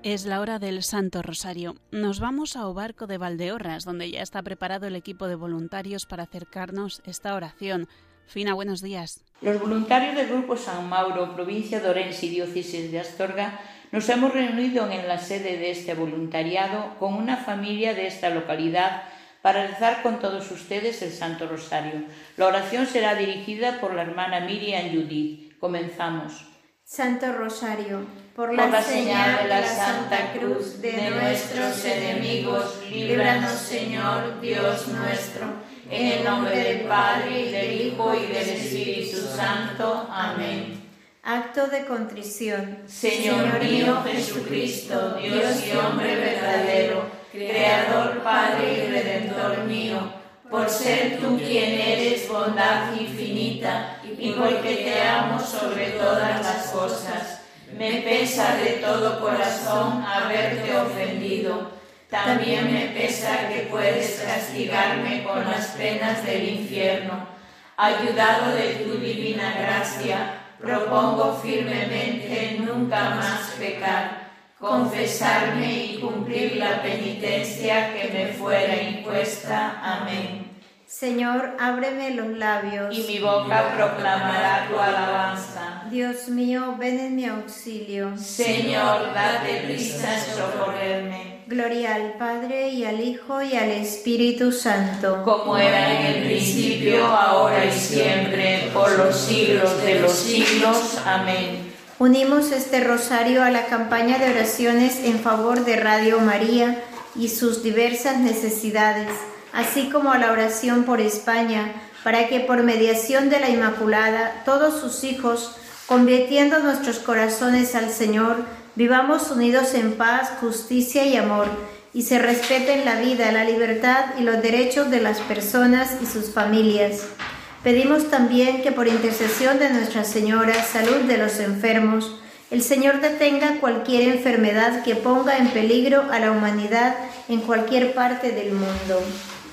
Es la hora del Santo Rosario. Nos vamos a Obarco de Valdeorras, donde ya está preparado el equipo de voluntarios para acercarnos esta oración. Fina, buenos días. Los voluntarios del Grupo San Mauro, provincia de Orense y diócesis de Astorga, nos hemos reunido en la sede de este voluntariado con una familia de esta localidad para rezar con todos ustedes el Santo Rosario. La oración será dirigida por la hermana Miriam Judith. Comenzamos. Santo Rosario, por la señal de la Santa Cruz de nuestros enemigos, líbranos, Señor, Dios nuestro, en el nombre del Padre, y del Hijo, y del Espíritu Santo. Amén. Acto de contrición. Señor mío Jesucristo, Dios y hombre verdadero, Creador, Padre y Redentor mío, por ser tú quien eres bondad infinita y porque te amo sobre todas las cosas, me pesa de todo corazón haberte ofendido. También me pesa que puedes castigarme con las penas del infierno. Ayudado de tu divina gracia, propongo firmemente nunca más pecar, confesarme y cumplir la penitencia que me fuera impuesta. Amén. Señor, ábreme los labios, y mi boca proclamará tu alabanza. Dios mío, ven en mi auxilio. Señor, date prisa en socorrerme. Gloria al Padre, y al Hijo, y al Espíritu Santo. Como era en el principio, ahora y siempre, por los siglos de los siglos. Amén. Unimos este rosario a la campaña de oraciones en favor de Radio María y sus diversas necesidades, así como a la oración por España, para que por mediación de la Inmaculada, todos sus hijos, convirtiendo nuestros corazones al Señor, vivamos unidos en paz, justicia y amor, y se respeten la vida, la libertad y los derechos de las personas y sus familias. Pedimos también que por intercesión de Nuestra Señora, salud de los enfermos, el Señor detenga cualquier enfermedad que ponga en peligro a la humanidad en cualquier parte del mundo.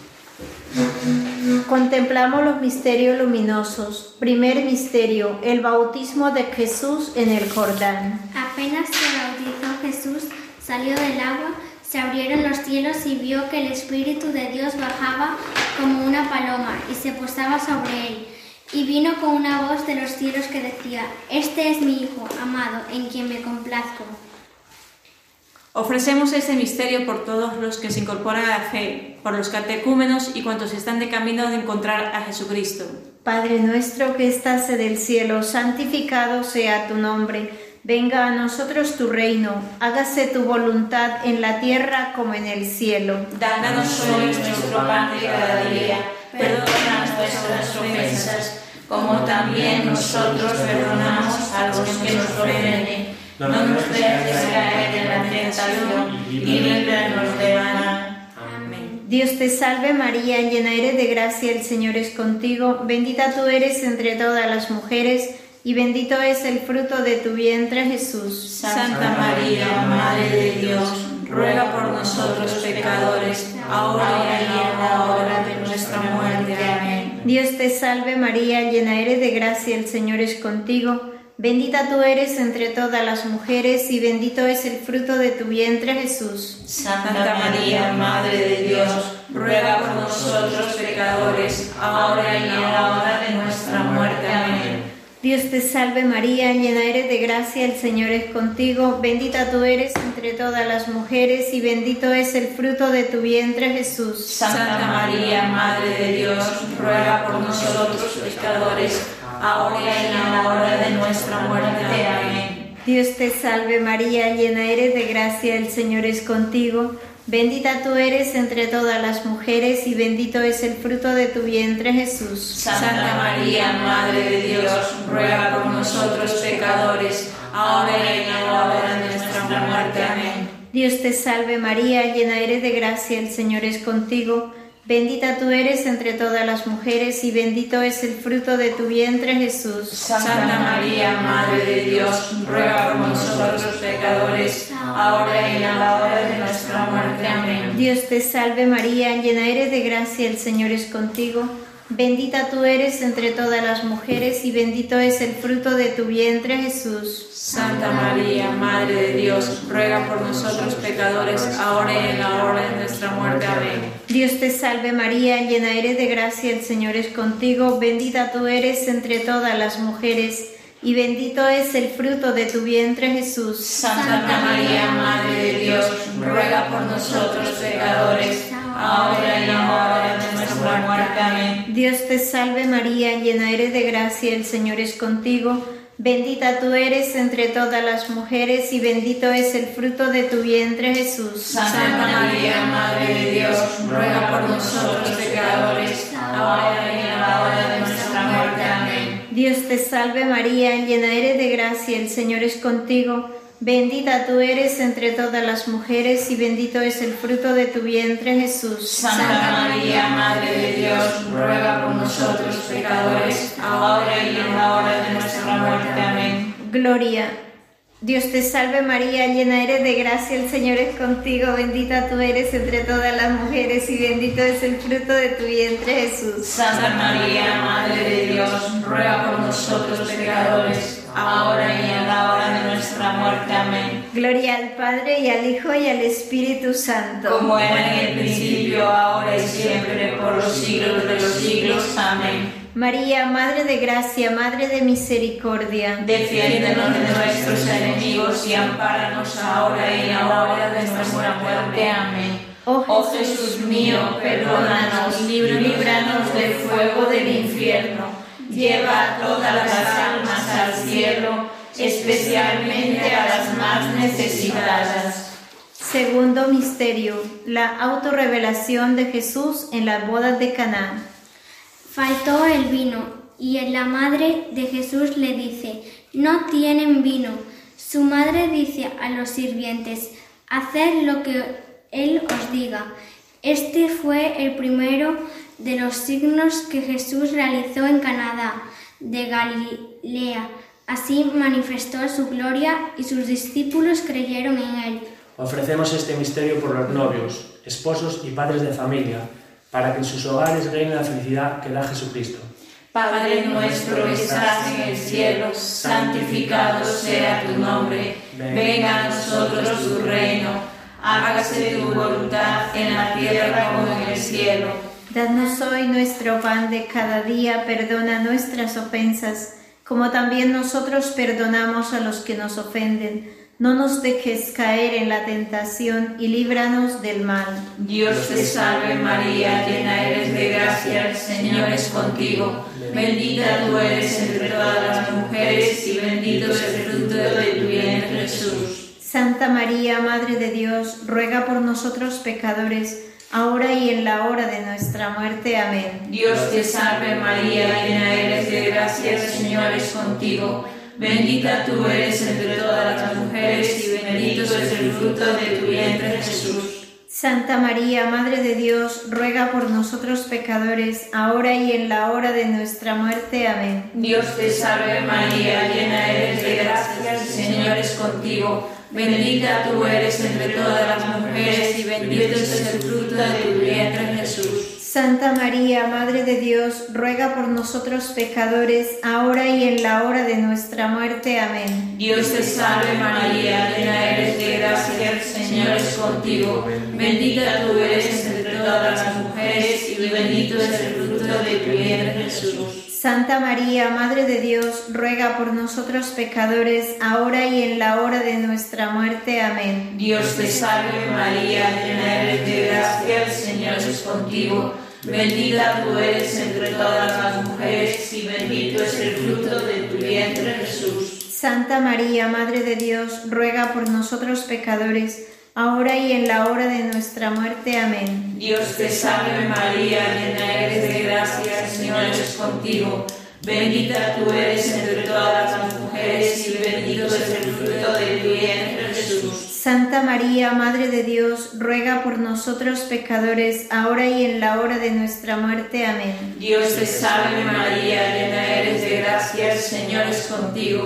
Contemplamos los misterios luminosos. Primer misterio, el bautismo de Jesús en el Jordán. Apenas se bautizó Jesús, salió del agua, se abrieron los cielos y vio que el Espíritu de Dios bajaba como una paloma y se posaba sobre él. Y vino con una voz de los cielos que decía: Este es mi Hijo amado, en quien me complazco. Ofrecemos este misterio por todos los que se incorporan a la fe, por los catecúmenos y cuantos están de camino de encontrar a Jesucristo. Padre nuestro que estás en el cielo, santificado sea tu nombre. Venga a nosotros tu reino, hágase tu voluntad en la tierra como en el cielo. Danos hoy nuestro pan de cada día, perdona nuestras ofensas, como también nosotros perdonamos a los que nos ofenden. No nos dejes caer en la tentación y líbranos del mal. Amén. Dios te salve María, llena eres de gracia, el Señor es contigo. Bendita tú eres entre todas las mujeres, y bendito es el fruto de tu vientre, Jesús. Santa María, Madre de Dios, ruega por nosotros pecadores, ahora y en la hora de nuestra muerte. Amén. Dios te salve María, llena eres de gracia, el Señor es contigo. Bendita tú eres entre todas las mujeres, y bendito es el fruto de tu vientre, Jesús. Santa María, Madre de Dios, ruega por nosotros pecadores, ahora y en la hora de nuestra muerte. Amén. Dios te salve María, llena eres de gracia, el Señor es contigo. Bendita tú eres entre todas las mujeres, y bendito es el fruto de tu vientre, Jesús. Santa María, Madre de Dios, ruega por nosotros pecadores, ahora y en la hora de nuestra muerte. Amén. Dios te salve María, llena eres de gracia, el Señor es contigo. Bendita tú eres entre todas las mujeres, y bendito es el fruto de tu vientre, Jesús. Santa María, Madre de Dios, ruega por nosotros pecadores, ahora y en la hora de nuestra muerte. Amén. Dios te salve María, llena eres de gracia, el Señor es contigo. Bendita tú eres entre todas las mujeres, y bendito es el fruto de tu vientre, Jesús. Santa María, Madre de Dios, ruega por nosotros pecadores, ahora y en la hora de nuestra muerte. Amén. Dios te salve María, llena eres de gracia, el Señor es contigo. Bendita tú eres entre todas las mujeres y bendito es el fruto de tu vientre, Jesús. Santa María, Madre de Dios, ruega por nosotros pecadores, ahora y en la hora de nuestra muerte. Amén. Dios te salve María, llena eres de gracia, el Señor es contigo, bendita tú eres entre todas las mujeres y bendito es el fruto de tu vientre, Jesús. Santa María, Madre de Dios, ruega por nosotros pecadores, ahora y en la hora de nuestra muerte. Amén. Dios te salve María, llena eres de gracia, el Señor es contigo, bendita tú eres entre todas las mujeres y bendito es el fruto de tu vientre, Jesús. Santa María, Madre de Dios, ruega por nosotros pecadores, ahora y en la hora de nuestra muerte. Amén. Dios te salve María, llena eres de gracia, el Señor es contigo, bendita tú eres entre todas las mujeres y bendito es el fruto de tu vientre, Jesús. Santa María, Madre de Dios, ruega por nosotros pecadores, ahora y en la hora de nuestra muerte. Amén. Gloria. Dios te salve María, llena eres de gracia, el Señor es contigo, bendita tú eres entre todas las mujeres y bendito es el fruto de tu vientre, Jesús. Santa María, Madre de Dios, ruega por nosotros pecadores, ahora y en la hora de nuestra muerte. Amén. Gloria al Padre y al Hijo y al Espíritu Santo. Como era en el principio, ahora y siempre, por los siglos de los siglos. Amén. María, Madre de Gracia, Madre de Misericordia, Defiéndenos de nuestros enemigos y ampáranos ahora y en la hora de nuestra muerte. Amén. Oh Jesús mío, perdónanos, líbranos del fuego del infierno, lleva a todas las almas al cielo, especialmente a las más necesitadas. Segundo misterio, la autorrevelación de Jesús en las bodas de Caná. Faltó el vino, y la madre de Jesús le dice: no tienen vino. Su madre dice a los sirvientes: haced lo que él os diga. Este fue el primero de los signos que Jesús realizó en Caná de Galilea. Así manifestó su gloria y sus discípulos creyeron en él. Ofrecemos este misterio por los novios, esposos y padres de familia, para que en sus hogares reine la felicidad que da Jesucristo. Padre nuestro que estás en el cielo, santificado sea tu nombre. Venga a nosotros tu reino. Hágase tu voluntad en la tierra como en el cielo. Danos hoy nuestro pan de cada día, perdona nuestras ofensas, como también nosotros perdonamos a los que nos ofenden. No nos dejes caer en la tentación y líbranos del mal. Dios te salve María, llena eres de gracia, el Señor es contigo. Bendita tú eres entre todas las mujeres y bendito es el fruto de tu vientre, Jesús. Santa María, Madre de Dios, ruega por nosotros pecadores, ahora y en la hora de nuestra muerte. Amén. Dios te salve María, llena eres de gracia, el Señor es contigo. Bendita tú eres entre todas las mujeres y bendito es el fruto de tu vientre, Jesús. Santa María, Madre de Dios, ruega por nosotros pecadores, ahora y en la hora de nuestra muerte. Amén. Dios te salve María, llena eres de gracia, el Señor es contigo. Bendita tú eres entre todas las mujeres y bendito es el fruto de tu vientre, Jesús. Santa María, Madre de Dios, ruega por nosotros pecadores, ahora y en la hora de nuestra muerte. Amén. Dios te salve María, llena eres de gracia, el Señor es contigo. Bendita tú eres entre todas las mujeres y bendito es el fruto de tu vientre, Jesús. Santa María, Madre de Dios, ruega por nosotros pecadores, ahora y en la hora de nuestra muerte. Amén. Dios te salve María, llena eres de gracia, el Señor es contigo. Bendita tú eres entre todas las mujeres y bendito es el fruto de tu vientre, Jesús. Santa María, Madre de Dios, ruega por nosotros pecadores, ahora y en la hora de nuestra muerte. Amén. Dios te salve María, llena eres de gracia, el Señor es contigo. Bendita tú eres entre todas las mujeres y bendito es el fruto de tu vientre, Jesús. Santa María, Madre de Dios, ruega por nosotros pecadores, ahora y en la hora de nuestra muerte. Amén. Dios te salve María, llena eres de gracia, el Señor es contigo.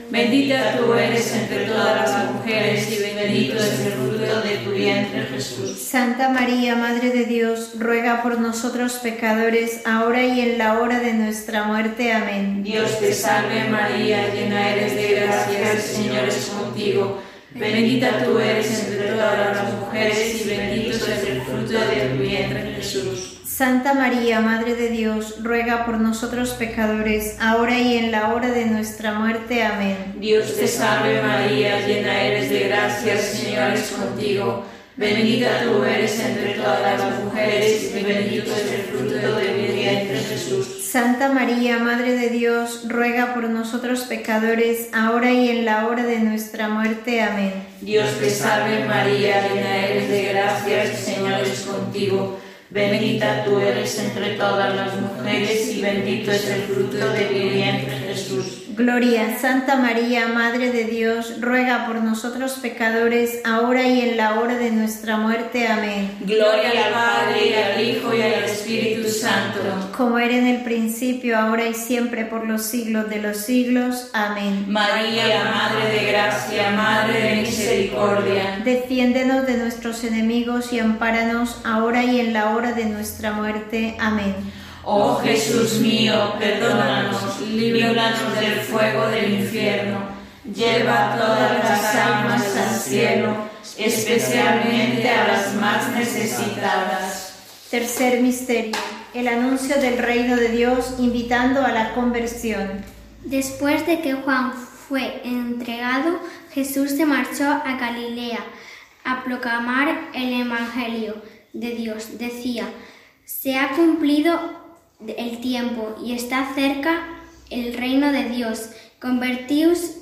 Bendita tú eres entre todas las mujeres y bendito es el fruto de tu vientre, Jesús. Santa María, Madre de Dios, ruega por nosotros pecadores, ahora y en la hora de nuestra muerte. Amén. Dios te salve María, llena eres de gracia, el Señor es contigo. Bendita tú eres entre todas las mujeres y bendito es el fruto de tu vientre, Jesús. Santa María, Madre de Dios, ruega por nosotros pecadores, ahora y en la hora de nuestra muerte. Amén. Dios te salve María, llena eres de gracia, el Señor es contigo. Bendita tú eres entre todas las mujeres y bendito es el fruto de tu vientre, Jesús. Santa María, Madre de Dios, ruega por nosotros pecadores, ahora y en la hora de nuestra muerte. Amén. Dios te salve María, llena eres de gracia, el Señor es contigo. Bendita tú eres entre todas las mujeres y bendito es el fruto de tu vientre, Jesús. Gloria, Santa María, Madre de Dios, ruega por nosotros pecadores, ahora y en la hora de nuestra muerte. Amén. Gloria al Padre, y al Hijo, y al Espíritu Santo. Como era en el principio, ahora y siempre, por los siglos de los siglos. Amén. María, Madre de gracia, Madre de misericordia. Defiéndenos de nuestros enemigos y ampáranos, ahora y en la hora de nuestra muerte. Amén. Oh Jesús mío, perdónanos, líbranos del fuego del infierno, lleva todas las almas al cielo, especialmente a las más necesitadas. Tercer misterio, el anuncio del reino de Dios invitando a la conversión. Después de que Juan fue entregado, Jesús se marchó a Galilea a proclamar el Evangelio de Dios. Decía: se ha cumplido el tiempo y está cerca el reino de Dios. Convertíos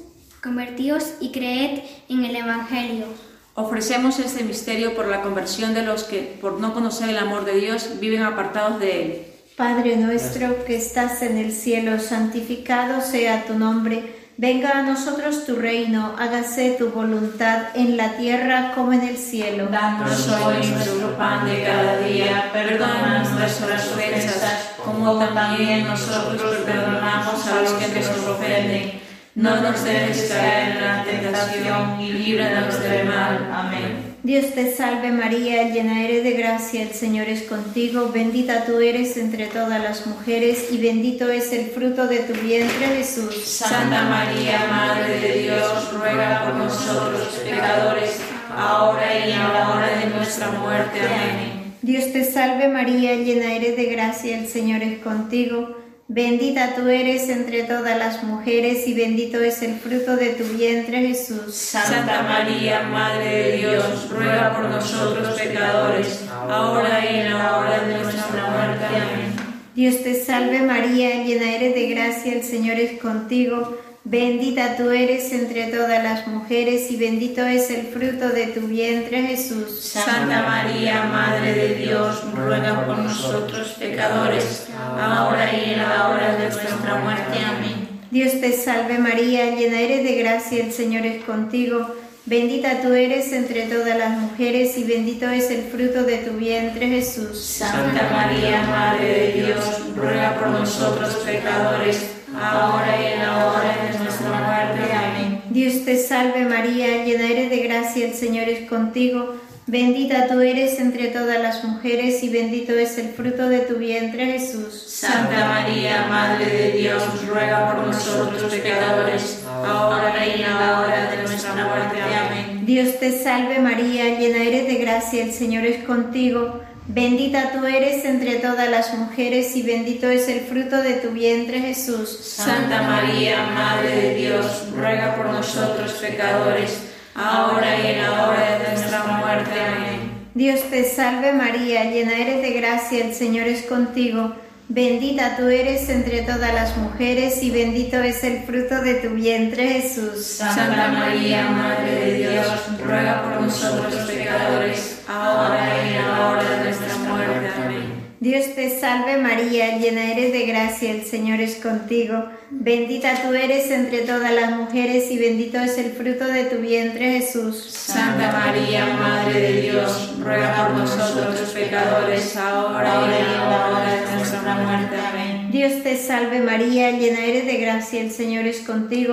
y creed en el Evangelio. Ofrecemos este misterio por la conversión de los que, por no conocer el amor de Dios, viven apartados de Él. Padre nuestro que estás en el cielo, santificado sea tu nombre. Venga a nosotros tu reino, hágase tu voluntad en la tierra como en el cielo. Danos hoy nuestro pan de cada día, perdona nuestras ofensas, como también nosotros perdonamos a los que nos ofenden. No nos dejes caer en la tentación y líbranos del mal. Amén. Dios te salve María, llena eres de gracia, el Señor es contigo, bendita tú eres entre todas las mujeres y bendito es el fruto de tu vientre, Jesús. Santa María, Madre de Dios, ruega por nosotros pecadores, ahora y en la hora de nuestra muerte. Amén. Dios te salve María, llena eres de gracia, el Señor es contigo, bendita tú eres entre todas las mujeres y bendito es el fruto de tu vientre, Jesús. Santa María, Madre de Dios, ruega por nosotros pecadores, ahora y en la hora de nuestra muerte. Amén. Dios te salve María, llena eres de gracia, el Señor es contigo, bendita tú eres entre todas las mujeres y bendito es el fruto de tu vientre, Jesús. Santa María, Madre de Dios, ruega por nosotros pecadores, ahora y en la hora de nuestra muerte. Amén. Dios te salve María, llena eres de gracia, el Señor es contigo, bendita tú eres entre todas las mujeres y bendito es el fruto de tu vientre, Jesús. Santa María, Madre de Dios, ruega por nosotros pecadores, ahora y en la hora de nuestra muerte. Amén. Dios te salve María, llena eres de gracia, el Señor es contigo, bendita tú eres entre todas las mujeres y bendito es el fruto de tu vientre, Jesús. Santa María, Madre de Dios, ruega por nosotros pecadores, ahora y en la hora de nuestra muerte. Amén. Dios te salve María, llena eres de gracia, el Señor es contigo, bendita tú eres entre todas las mujeres y bendito es el fruto de tu vientre, Jesús. Santa María, Madre de Dios, ruega por nosotros pecadores, ahora y en la hora de nuestra muerte. Amén. Dios te salve María, llena eres de gracia, el Señor es contigo, bendita tú eres entre todas las mujeres y bendito es el fruto de tu vientre, Jesús. Santa María, Madre de Dios, ruega por nosotros pecadores, ahora y en la hora de nuestra muerte. Amén. Dios te salve María, llena eres de gracia, el Señor es contigo, bendita tú eres entre todas las mujeres y bendito es el fruto de tu vientre, Jesús. Santa María, Madre de Dios, ruega por nosotros pecadores, ahora y en la hora de nuestra muerte. Amén. Dios te salve María, llena eres de gracia, el Señor es contigo,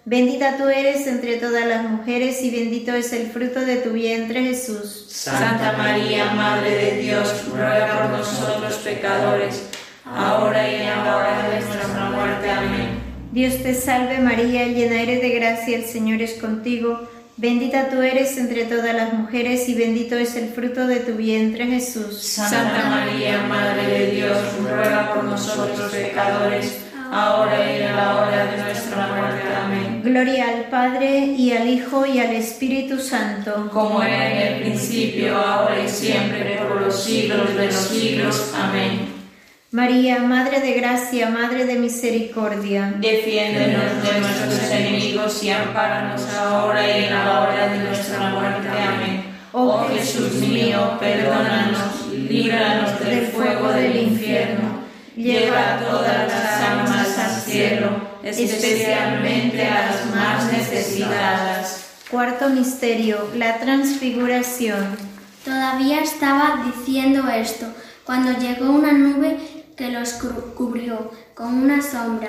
Bendita tú eres entre todas las mujeres y bendito es el fruto de tu vientre, Jesús. Santa María, Madre de Dios, ruega por nosotros pecadores, ahora y en la hora de nuestra muerte. Amén. Dios te salve María, llena eres de gracia, el Señor es contigo. Bendita tú eres entre todas las mujeres y bendito es el fruto de tu vientre, Jesús. Santa María, Madre de Dios, ruega por nosotros pecadores, ahora y en la hora de nuestra muerte. Amén. Gloria al Padre, y al Hijo, y al Espíritu Santo. Como era en el principio, ahora y siempre, por los siglos de los siglos. Amén. María, Madre de Gracia, Madre de Misericordia, Defiéndenos de nuestros enemigos y ampáranos ahora y en la hora de nuestra muerte. Amén. Oh Jesús mío, perdónanos, líbranos del fuego del infierno, lleva a todas las almas al cielo, especialmente a las más necesitadas. Cuarto misterio, la transfiguración. Todavía estaba diciendo esto, cuando llegó una nube que los cubrió con una sombra.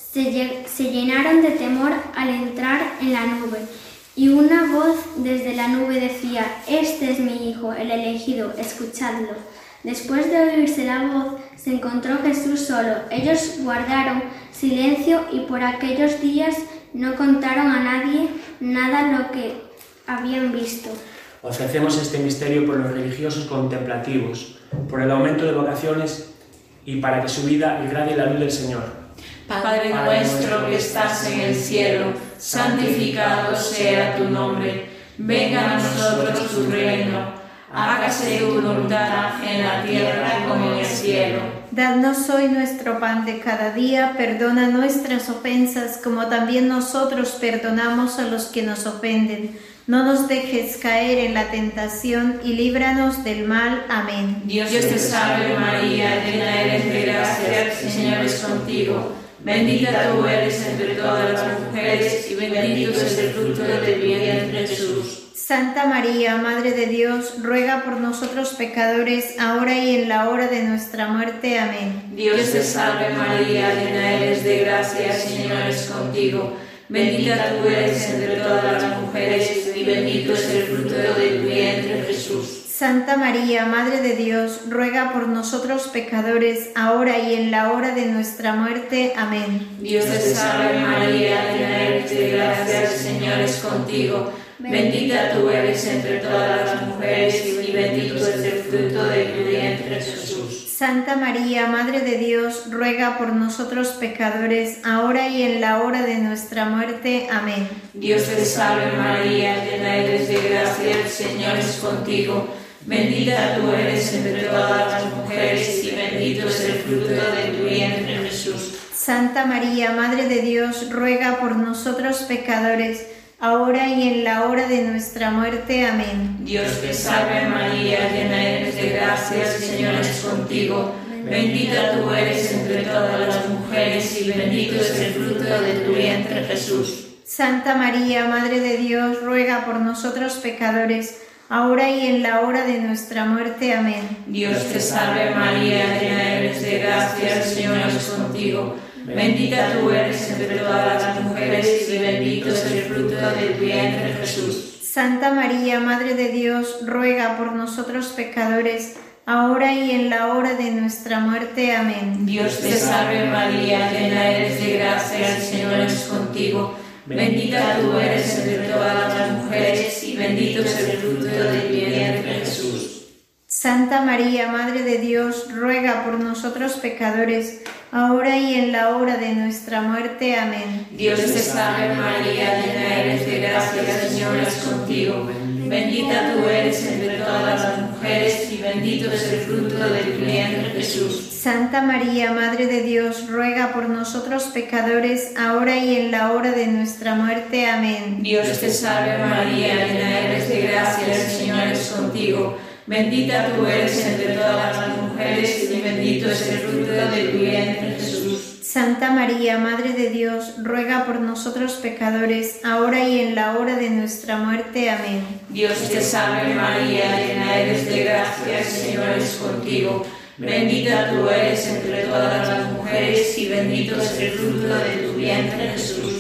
Se llenaron de temor al entrar en la nube, y una voz desde la nube decía: «Este es mi Hijo, el elegido, escuchadlo». Después de oírse la voz, se encontró Jesús solo. Ellos guardaron silencio y por aquellos días no contaron a nadie nada lo que habían visto. Ofrecemos este misterio por los religiosos contemplativos, por el aumento de vocaciones y para que su vida irradie la luz del Señor. Padre nuestro que estás en el cielo, santificado sea tu nombre. Venga a nosotros tu reino. Hágase tu voluntad en la tierra como en el cielo. Dadnos hoy nuestro pan de cada día, perdona nuestras ofensas como también nosotros perdonamos a los que nos ofenden. No nos dejes caer en la tentación y líbranos del mal. Amén. Dios te salve María, llena eres de gracia, el Señor es contigo. Bendita tú eres entre todas las mujeres y bendito es el fruto de tu vientre, Jesús. Santa María, Madre de Dios, ruega por nosotros pecadores, ahora y en la hora de nuestra muerte. Amén. Dios te salve María, llena eres de gracia, el Señor es contigo. Bendita tú eres entre todas las mujeres y bendito es el fruto de tu vientre, Jesús. Santa María, Madre de Dios, ruega por nosotros pecadores, ahora y en la hora de nuestra muerte. Amén. Dios te salve María, llena eres de gracia, el Señor es contigo. Bendita tú eres entre todas las mujeres y bendito es el fruto de tu vientre, Jesús. Santa María, Madre de Dios, ruega por nosotros pecadores, ahora y en la hora de nuestra muerte. Amén. Dios te salve María, llena eres de gracia, el Señor es contigo. Bendita tú eres entre todas las mujeres y bendito es el fruto de tu vientre, Jesús. Santa María, Madre de Dios, ruega por nosotros pecadores, ahora y en la hora de nuestra muerte. Amén. Dios te salve María, llena eres de gracia, el Señor es contigo. Bendita tú eres entre todas las mujeres y bendito es el fruto de tu vientre, Jesús. Santa María, Madre de Dios, ruega por nosotros pecadores, ahora y en la hora de nuestra muerte. Amén. Dios te salve María, llena eres de gracia, el Señor es contigo. Bendita tú eres entre todas las mujeres y bendito es el fruto de tu vientre, Jesús. Santa María, Madre de Dios, ruega por nosotros pecadores, ahora y en la hora de nuestra muerte. Amén. Dios te salve María, llena eres de gracia, el Señor es contigo. Bendita tú eres entre todas las mujeres y bendito es el fruto de tu vientre, Jesús. Santa María, Madre de Dios, ruega por nosotros pecadores, ahora y en la hora de nuestra muerte. Amén. Dios te salve María, llena eres de gracia, el Señor es contigo. Bendita tú eres entre todas las mujeres y bendito es el fruto de tu vientre, Jesús. Santa María, Madre de Dios, ruega por nosotros pecadores, ahora y en la hora de nuestra muerte. Amén. Dios te salve María, llena eres de gracia, el Señor es contigo. Bendita tú eres entre todas las mujeres y bendito es el fruto de tu vientre, Jesús. Santa María, Madre de Dios, ruega por nosotros pecadores, ahora y en la hora de nuestra muerte. Amén. Dios te salve María, llena eres de gracia, el Señor es contigo. Bendita tú eres entre todas las mujeres y bendito es el fruto de tu vientre, Jesús.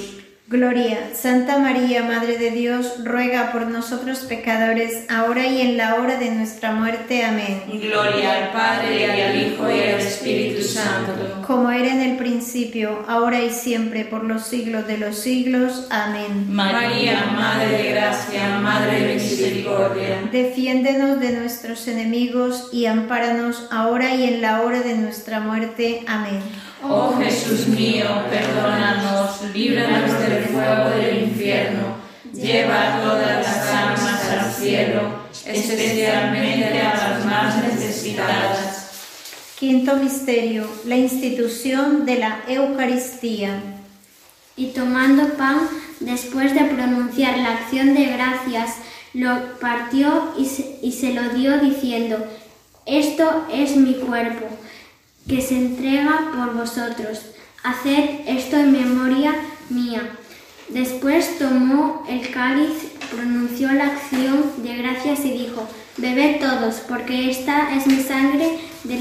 Gloria, Santa María, Madre de Dios, ruega por nosotros pecadores, ahora y en la hora de nuestra muerte. Amén. Gloria al Padre, y al Hijo, y al Espíritu Santo. Como era en el principio, ahora y siempre, por los siglos de los siglos. Amén. María, Madre de Gracia, Madre de Misericordia. Defiéndenos de nuestros enemigos y ampáranos ahora y en la hora de nuestra muerte. Amén. Oh Jesús mío, perdónanos, líbranos del fuego del infierno, lleva a todas las almas al cielo, especialmente a las más necesitadas. Quinto misterio, la institución de la Eucaristía. Y tomando pan, después de pronunciar la acción de gracias, lo partió y se lo dio diciendo: esto es mi cuerpo, que se entrega por vosotros. Haced esto en memoria mía. Después tomó el cáliz, pronunció la acción de gracias y dijo: bebed todos, porque esta es mi sangre de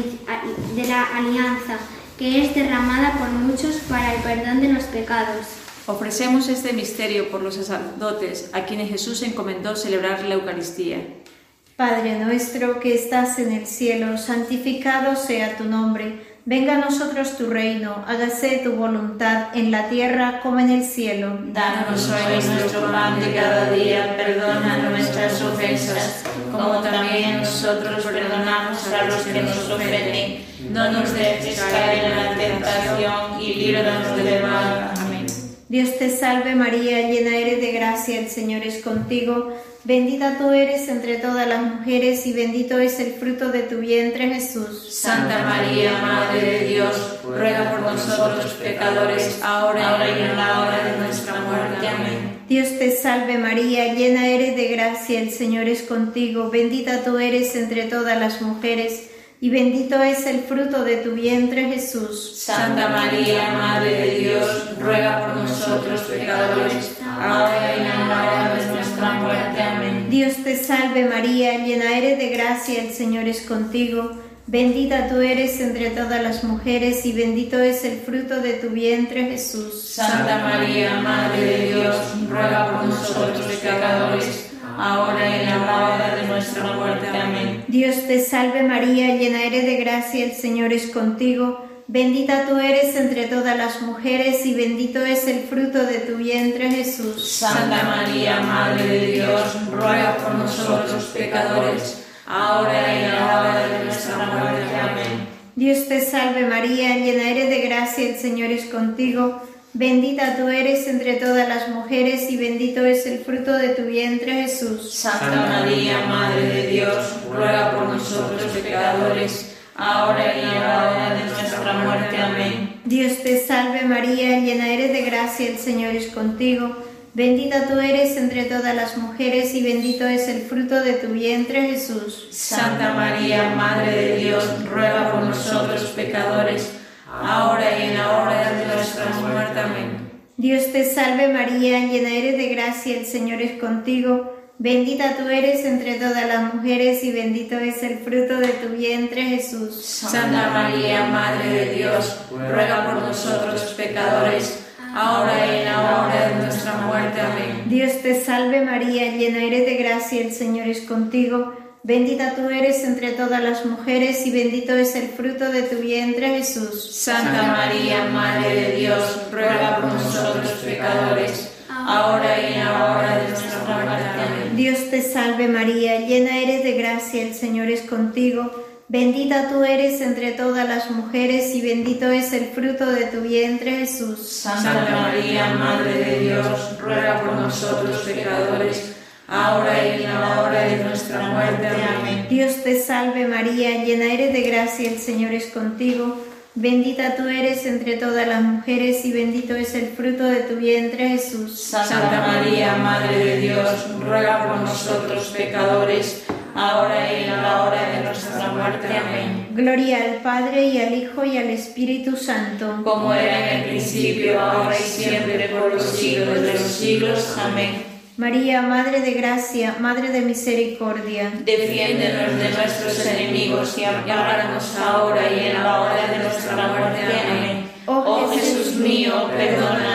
la alianza, que es derramada por muchos para el perdón de los pecados. Ofrecemos este misterio por los sacerdotes, a quienes Jesús encomendó celebrar la Eucaristía. Padre nuestro que estás en el cielo, santificado sea tu nombre. Venga a nosotros tu reino, hágase tu voluntad en la tierra como en el cielo. Danos hoy nuestro pan de cada día, perdona nuestras ofensas, como también nosotros perdonamos a los que nos ofenden. No nos dejes caer en la tentación y líbranos del mal. Amén. Dios te salve María, llena eres de gracia, el Señor es contigo. Bendita tú eres entre todas las mujeres y bendito es el fruto de tu vientre, Jesús. Santa María, Madre de Dios, ruega por nosotros pecadores, ahora y en la hora de nuestra muerte. Amén. Dios te salve María, llena eres de gracia, el Señor es contigo. Bendita tú eres entre todas las mujeres y bendito es el fruto de tu vientre, Jesús. Santa María, Madre de Dios, ruega por nosotros pecadores, ahora y en la hora de nuestra muerte. Amén. Dios te salve María, llena eres de gracia, el Señor es contigo. Bendita tú eres entre todas las mujeres y bendito es el fruto de tu vientre, Jesús. Santa María, Madre de Dios, ruega por nosotros pecadores, ahora y en la hora de nuestra muerte. Amén. Dios te salve María, llena eres de gracia, el Señor es contigo. Bendita tú eres entre todas las mujeres y bendito es el fruto de tu vientre, Jesús. Santa María, Madre de Dios, ruega por nosotros pecadores, ahora y en la hora de nuestra muerte. Amén. Dios te salve María, llena eres de gracia, el Señor es contigo. Bendita tú eres entre todas las mujeres y bendito es el fruto de tu vientre, Jesús. Santa María, Madre de Dios, ruega por nosotros pecadores, ahora y en la hora de nuestra muerte. Amén. Dios te salve María, llena eres de gracia, el Señor es contigo. Bendita tú eres entre todas las mujeres y bendito es el fruto de tu vientre, Jesús. Santa María, Madre de Dios, ruega por nosotros pecadores, ahora y en la hora de nuestra muerte. Amén. Dios te salve María, llena eres de gracia, el Señor es contigo. Bendita tú eres entre todas las mujeres y bendito es el fruto de tu vientre, Jesús. Santa María, Madre de Dios, ruega por nosotros pecadores, ahora y en la hora de nuestra muerte. Amén. Dios te salve María, llena eres de gracia, el Señor es contigo. Bendita tú eres entre todas las mujeres y bendito es el fruto de tu vientre, Jesús. Santa María, Madre de Dios, ruega por nosotros pecadores, ahora y en la hora de nuestra muerte. Amén. Dios te salve María, llena eres de gracia, el Señor es contigo. Bendita tú eres entre todas las mujeres y bendito es el fruto de tu vientre, Jesús. Santa María, Madre de Dios, ruega por nosotros pecadores, ahora y en la hora de nuestra muerte. Amén. Dios te salve María, llena eres de gracia, el Señor es contigo. Bendita tú eres entre todas las mujeres y bendito es el fruto de tu vientre, Jesús. Santa María, Madre de Dios, ruega por nosotros pecadores, ahora y en la hora de nuestra muerte. Amén. Gloria al Padre y al Hijo y al Espíritu Santo, como era en el principio, ahora y siempre, por los siglos de los siglos. Amén. María, Madre de Gracia, Madre de Misericordia, defiéndenos de nuestros enemigos y ampáranos ahora y en la hora de nuestra muerte. Amén. Oh Jesús mío, perdónanos,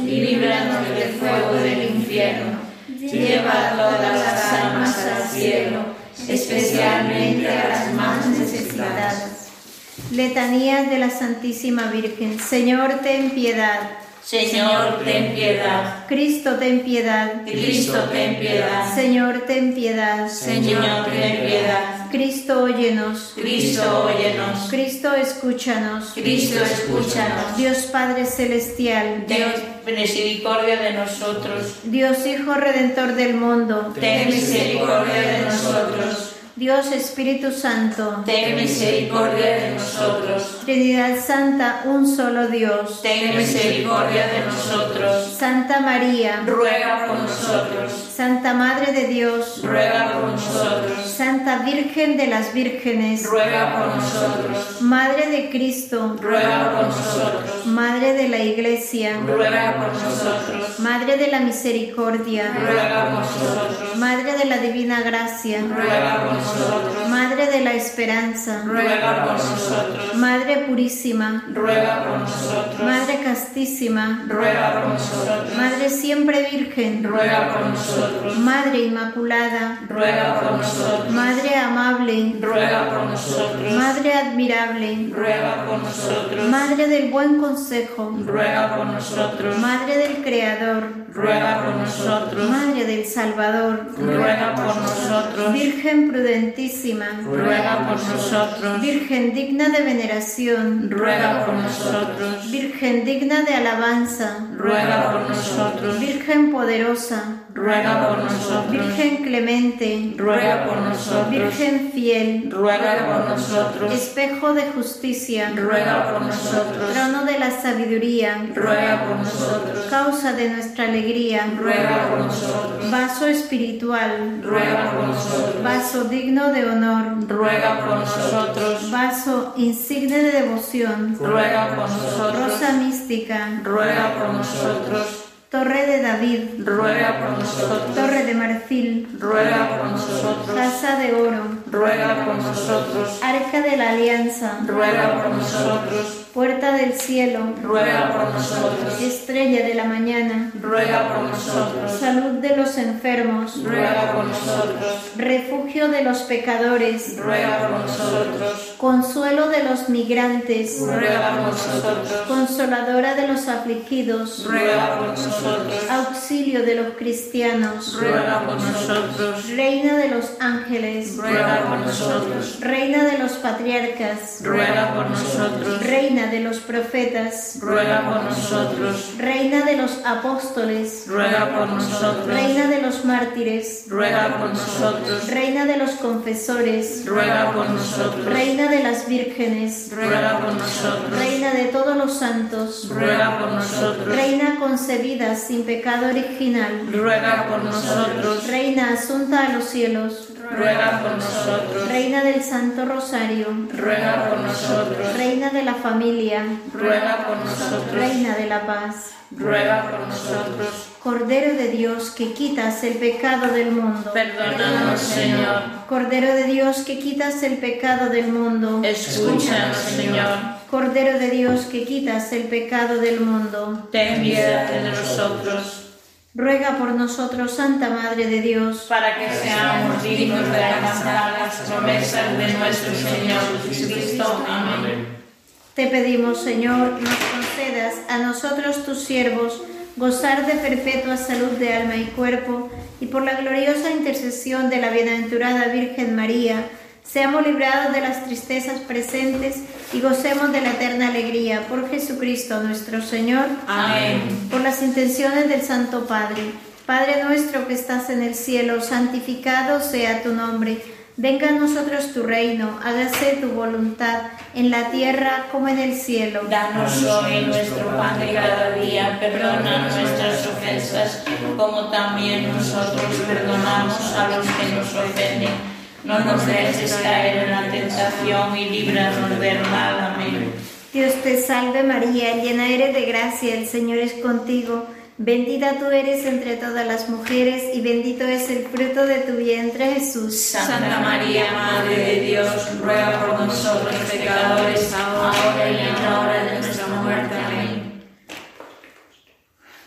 y líbranos del fuego del infierno. Lleva a todas las almas al cielo, especialmente a las más necesitadas. Letanías de la Santísima Virgen. Señor, ten piedad. Señor, ten piedad. Cristo, ten piedad. Cristo, ten piedad. Señor, ten piedad. Señor, ten piedad. Cristo, óyenos. Cristo, óyenos. Cristo, escúchanos. Cristo, escúchanos. Dios Padre Celestial. Ten misericordia de nosotros. Dios Hijo Redentor del mundo. Ten misericordia de nosotros. Dios Espíritu Santo. Ten misericordia de nosotros. Trinidad Santa, un solo Dios. Ten misericordia de nosotros. Santa María. Ruega por nosotros. Santa Madre de Dios. Ruega por nosotros. Santa Virgen de las Vírgenes. Ruega por nosotros. Madre de Cristo. Ruega por nosotros. Madre de la Iglesia. Ruega por nosotros. Madre de la Misericordia. Ruega por nosotros. Madre de la Divina Gracia. Ruega por nosotros. Madre de la Esperanza. Ruega por nosotros. Madre Purísima. Ruega por nosotros. Madre Castísima. Ruega por nosotros. Madre Siempre Virgen. Ruega por nosotros. Madre Inmaculada. Ruega por nosotros. Madre Amable. Ruega por nosotros. Madre Admirable. Ruega por nosotros. Madre del Buen Consejo. Ruega por nosotros. Madre del Creador. Ruega por nosotros. Madre del Salvador. Ruega por nosotros. Virgen prudentísima. Ruega por nosotros. Virgen digna de veneración. Ruega por nosotros. Virgen digna de alabanza. Ruega por nosotros. Virgen poderosa. Ruega por nosotros. Virgen clemente. Ruega por nosotros. Virgen fiel. Ruega por nosotros. Espejo de justicia. Ruega por nosotros. Trono de la sabiduría. Ruega por nosotros. Causa de nuestra alegría. Ruega por nosotros. Vaso espiritual. Ruega por nosotros. Vaso digno de honor. Ruega por nosotros. Vaso insigne de devoción. Ruega por nosotros. Rosa mística. Ruega por nosotros. Torre de David. Ruega por nosotros. Torre de marfil. Ruega por nosotros. Casa de oro. Ruega por nosotros. Arca de la alianza. Ruega por nosotros. Puerta del cielo. Ruega por nosotros. Estrella de la mañana. Ruega por nosotros. Salud de los enfermos. Ruega por nosotros. Refugio de los pecadores. Ruega por nosotros. Consuelo de los migrantes. Ruega por nosotros. Consoladora de los afligidos. Ruega por nosotros. Auxilio de los cristianos. Ruega por nosotros. Reina de los ángeles. Ruega por nosotros. Reina de los patriarcas. Ruega por nosotros. Reina de los profetas. Ruega por nosotros. Reina de los apóstoles. Ruega por nosotros. Reina de los mártires. Ruega por nosotros. Reina de los confesores. Ruega por nosotros. Reina de las vírgenes. Ruega por nosotros. Reina de todos los santos. Ruega por nosotros. Reina concebida sin pecado original. Ruega por nosotros. Reina asunta a los cielos. Ruega por nosotros. Reina del Santo Rosario. Ruega por nosotros. Reina de la familia. Ruega por nosotros. Reina de la paz. Ruega por nosotros. Cordero de Dios que quitas el pecado del mundo. Perdónanos, Señor. Cordero de Dios que quitas el pecado del mundo. Escúchanos, Señor. Cordero de Dios que quitas el pecado del mundo. Ten piedad de nosotros. Ruega por nosotros, Santa Madre de Dios, para que seamos dignos de alcanzar las promesas de nuestro Señor Jesucristo. Amén. Te pedimos, Señor, nos concedas a nosotros tus siervos gozar de perpetua salud de alma y cuerpo, y por la gloriosa intercesión de la bienaventurada Virgen María, seamos librados de las tristezas presentes y gocemos de la eterna alegría. Por Jesucristo nuestro Señor. Amén. Por las intenciones del Santo Padre. Padre nuestro que estás en el cielo, santificado sea tu nombre. Venga a nosotros tu reino, hágase tu voluntad, en la tierra como en el cielo. Danos hoy nuestro pan de cada día, perdona nuestras ofensas, como también nosotros perdonamos a los que nos ofenden. No nos dejes caer en la tentación y líbranos del mal. Amén. Dios te salve María, llena eres de gracia, el Señor es contigo. Bendita tú eres entre todas las mujeres y bendito es el fruto de tu vientre, Jesús. Santa María, Madre de Dios, ruega por nosotros pecadores, ahora y en la hora de nuestra muerte. Amén.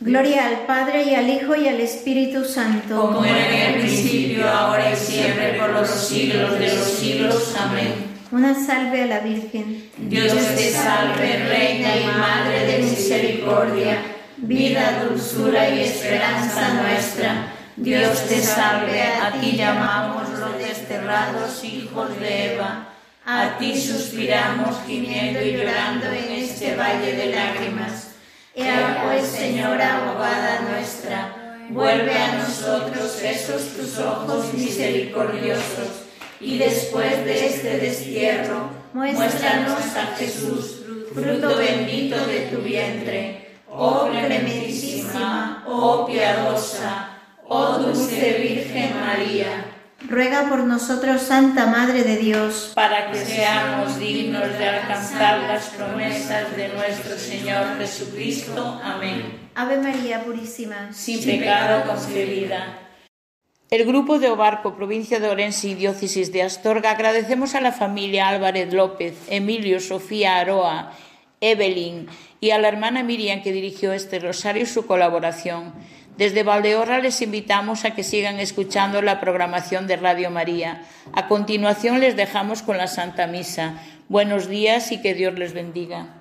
Gloria al Padre, y al Hijo, y al Espíritu Santo. Como era en el principio, ahora y siempre, por los siglos de los siglos. Amén. Una salve a la Virgen. Dios te salve, Reina y Madre de misericordia, vida, dulzura y esperanza nuestra. Dios te salve, a ti llamamos los desterrados hijos de Eva. A ti suspiramos, gimiendo y llorando en este valle de lágrimas. Ea pues, Señora, abogada nuestra, vuelve a nosotros esos tus ojos misericordiosos, y después de este destierro, muéstranos a Jesús, fruto bendito de tu vientre. Oh clementísima, oh piadosa, oh dulce Virgen María, ruega por nosotros, Santa Madre de Dios, para que seamos dignos de alcanzar las promesas de nuestro Señor Jesucristo. Amén. Ave María Purísima, sin pecado concebida. El Grupo de Obarco, provincia de Orense y diócesis de Astorga, agradecemos a la familia Álvarez López, Emilio, Sofía Aroa, Evelyn y a la hermana Miriam, que dirigió este rosario, su colaboración. Desde Valdeorras les invitamos a que sigan escuchando la programación de Radio María. A continuación les dejamos con la Santa Misa. Buenos días y que Dios les bendiga.